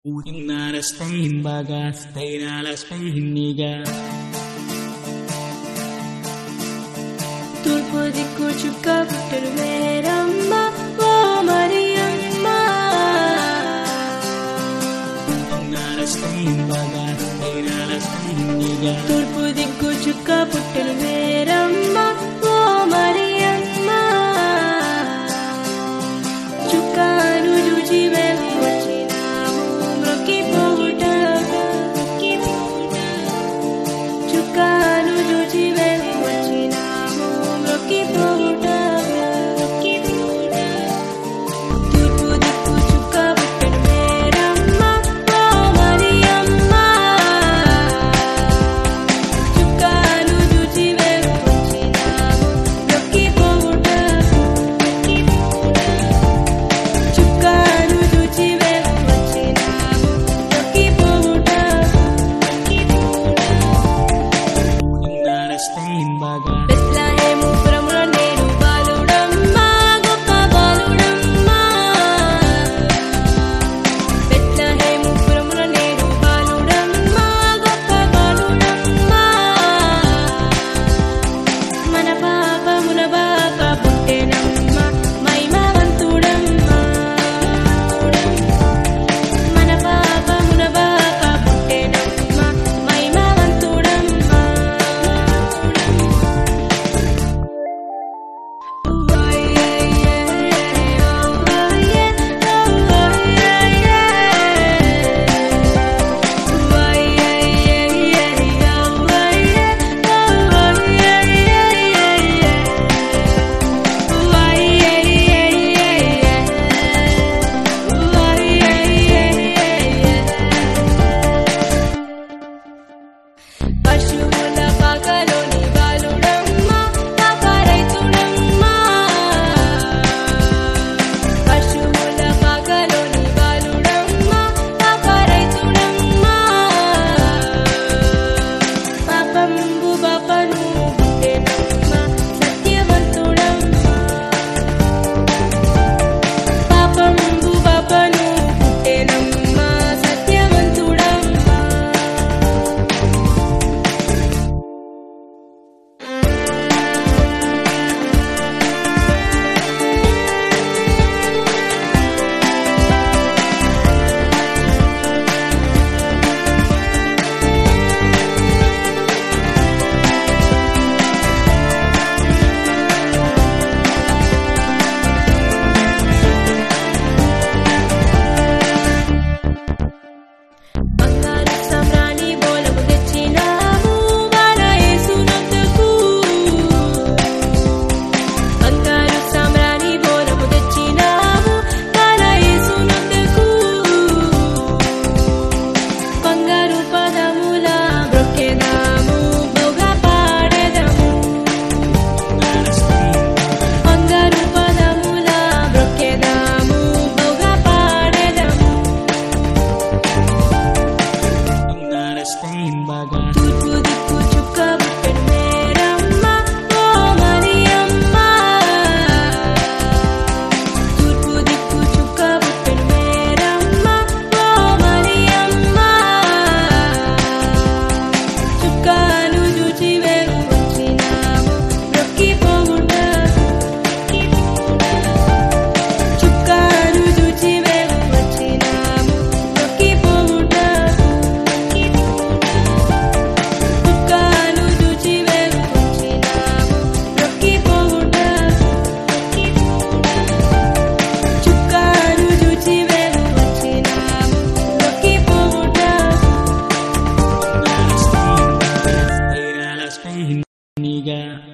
Udinaras panghinbagas, tainalas panghinniga. తూర్పు దిక్కు చుక్క పుట్టడు మేరమ్మ ఓ Mariyamma. Udinaras panghinbagas, tainalas panghinniga. తూర్పు దిక్కు చుక్క పుట్టడు మేరమ్మ ఓ మరియమ్మ. చుక్కను చూచి మేము వచ్చినాము మ్రొక్కిపోవుటకు. చుక్కను చూచి మేము వచ్చినాము మ్రొక్కిపోవుటకు. తూర్పు దిక్కు చుక్క పుట్టడు మేరమ్మ ఓ మరియమ్మ. చుక్కను చూచి మేము వచ్చినాము మ్రొక్కిపోవుటకు. చుక్కను చూచి మేము వచ్చినాము మ్రొక్కిపోవుటకు. Udinaras panghinbagas. బెత్లెహేము పురములో నేడు బాలుడమ్మ గొప్ప బాలుడమ్మ. బెత్లెహేము పురములో నేడు బాలుడమ్మ గొప్ప బాలుడమ్మ. మన పాపమున బాప పుట్టెనమ్మ మహిమవంతుడమ్మ. మన పాపమున బాప పుట్టెనమ్మ మహిమవంతుడమ్మ. పశువుల పాకలోని బాలుడమ్మ పాక రైతుడమ్మ. పశువుల పాకలోని బాలుడమ్మ పాక రైతుడమ్మ. పాపంబు బాపను పుట్టెనమ్మ సత్యవంతుడమ్మ. పాపంబు బాపను పుట్టెనమ్మ సత్యవంతుడమ్మ. బంగారు సామ్రాణి బోలము తెచ్చినాము బాల యేసునొద్దకు. బంగారు సామ్రాణి బోలము తెచ్చినాము బాల యేసునొద్దకు. బంగారు పదముల బ్రొక్కెదాము బహుగా పాడెదము. బంగారు పదముల బ్రొక్కెదాము బహుగా పాడెదము. Udinaras panghinbagas. తూర్పు దిక్కు చుక్క పుట్టెడు మేరమ్మ ఓ మరియమ్మ. తూర్పు దిక్కు చుక్క పుట్టెడు మేరమ్మ ఓ మరియమ్మ. చుక్కను చూచి మేము వచ్చినాము మ్రొక్కిపోవుటకు. చుక్కను చూచి మేము వచ్చినాము మ్రొక్కిపోవుటకు. చుక్కను చూచి మేము వచ్చినాము మ్రొక్కిపోవుటకు. చుక్కను చూచి మేము వచ్చినాము మ్రొక్కిపోవుటకు. Udinaras panghinbagas, tainalas panghinniga.